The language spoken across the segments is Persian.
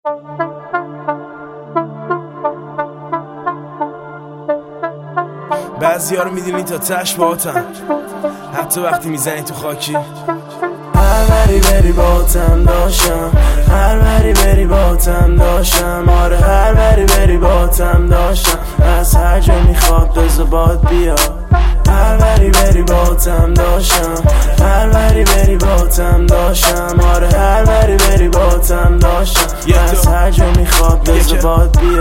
بعضی‌ها رو می‌دونی تا تش باهاتن، حتی وقتی میزنی تو خاکی. هر بری بری باتم داشتم، هر بری بری باتم داشتم، آره هر بری بری باتم داشتم، از هر جا میخواد بزا باد بیا. هر بری بری باتم داشتم، هر بری بری باتم داشتم، آره هر بری بری باتم داشتم، از هر جا میخواد بزا باد بیا.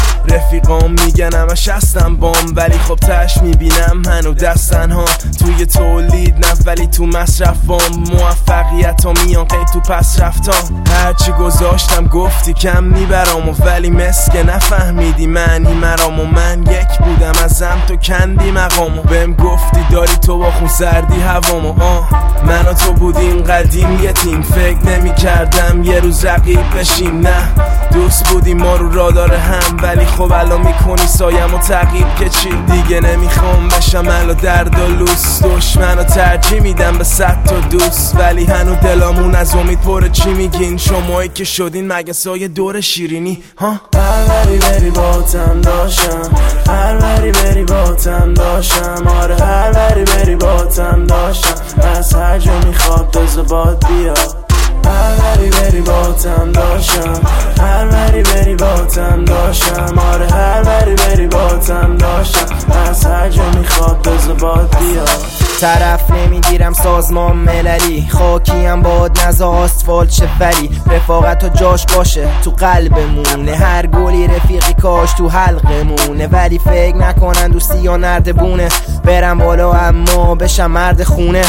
رفیقام میگن همش هستم بام، ولی خب تش میبینم هنو دستن ها توی تولید نه ولی تو مصرفام. موفقیت ها میان قید تو پس رفتم، هرچی گذاشتم گفتی کم میبرام و ولی مسک نفهمیدی معنی مرام. و من یک بودم ازم تو کندی مقامو، بهم گفتی داری تو با خون سردی هوامو. من و تو بودیم قدیم یه تیم، فکر نمی کردم یه روز رقیب بشیم. نه دوست بودیم ما رو رادار هم، ولی خب الان میکنی سایم و تعقیب که چی. دیگه نمیخوام بشم الو درد و لوس، دشمنو ترجیح میدم به 100 تا دوست، ولی هنو دلامون از امید پره. چی میگین شمایی که شدین مگه سایه دور شیرینی ها؟ هر بری بری باتم داشتم، هر بری بری باتم داشتم، آره هر بری بری باتم داشتم، از هر جا میخواد بزا باد بیا. هر بری بری باتم داشتم، هر بری بری باتم داشتم، آره هر بری بری باتم داشتم، از هر جا میخواد بزا باد بیا. طرف نمیگیرم سازمان مللی، خاکیم باد نزا آسفالت شفری. رفاقت ها جاش باشه تو قلبمونه، هر گلی رفیقی کاش تو حلقمونه، ولی فکر نکنن دوستی یا نردبونه. برم بالا اما بشم مرد خونه.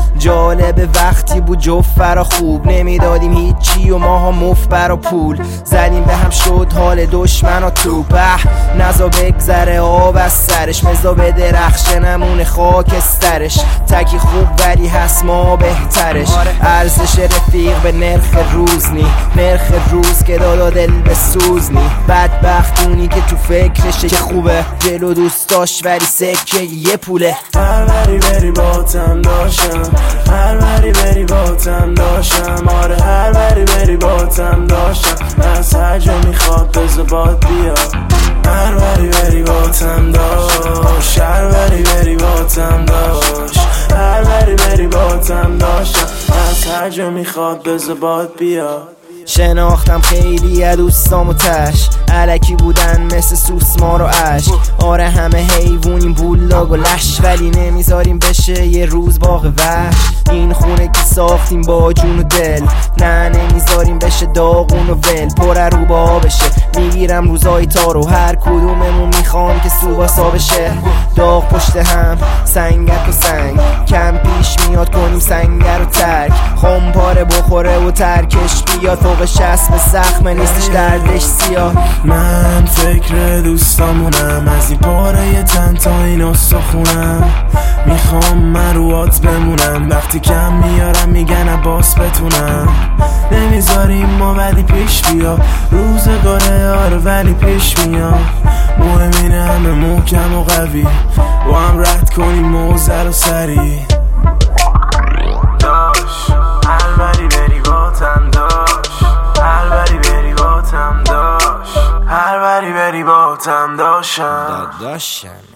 جالب وقتی بود جفت فرا خوب نمیدادیم هیچی و ماها مفت برا پول زدیم به هم، شد حال دشمن و توپ. نزا بگذره آب از سرش، مزا به درخشه نمونه خاکسترش. تکی خوب ولی هست ما بهترش، ارزش رفیق به نرخ روز نی، نرخ روز که دادا دل به سوز نی. بدبختونی که تو فکرشه که خوبه، دل و دوست داشت ولی سکه یه پوله. هر بری بری باتم داشتم، هر بری بری باتم داشتم، آره هر بری بری باتم داشتم، از هر جا میخواد بزا باد بیا. هر بری بری باتم داشت، هر بری بری باتم داشت، هر بری بری باتم داشتم، از هر جا میخواد بزا باد بیا. شناختم خیلی از دوستام و تش، علکی بودن مثل سوسمار و عشق. آره همه حیوونیم بولاگ و لش، ولی نمیذاریم بشه یه روز باغ وحش. این خونه که ساختیم با جون و دل، نه نمیذاریم بشه داغون و ول. پر رو با بشه میگیرم روزای تارو، هر کدوممون میخوام که سوباسا بشه. داغ پشت هم سنگک و سنگ، کم پیش میاد کنیم سنگر و ترک. خم پاره بخوره و ترکش بیاد فوق شست به زخمه نیستش دردش سیاه. من فکر دوستامونم، از این پاره تن تا این استخونم. میخوام من رو آت بمونم، وقتی کم میارم میگن عباس بتونم. نمیذاریم ما بدی پیش بیا، روزگاره آره ولی پیش میاد. مهم اینه همه محکم و قوی، با هم رد کنیم موزه رو سری. داش هر بری بری باتم داش، هر بری بری باتم داش، هر بری بری باتم داشتم.